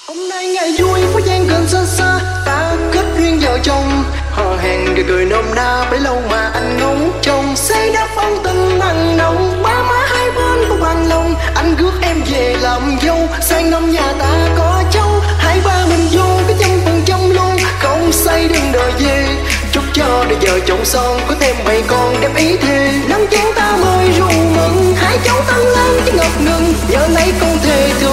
Hôm nay ngày vui phố gian gần xa xa, ta kết duyên vợ chồng. Hò hẹn rồi cười nôm na bấy lâu mà anh ngóng trông. Xây đắp ân tình nặng nồng, ba má hai bên cũng bằng lòng. Anh rước em về làm dâu, sang năm nhà ta có cháu. Hai ba mình vô cái 100% luôn, không say đừng đòi về. Chúc cho đời vợ chồng son có thêm 7 con đẹp ý thề. Năm cháu ta mời rượu mừng, hai cháu tăng lên chứ ngập ngừng. Nhớ lấy con thề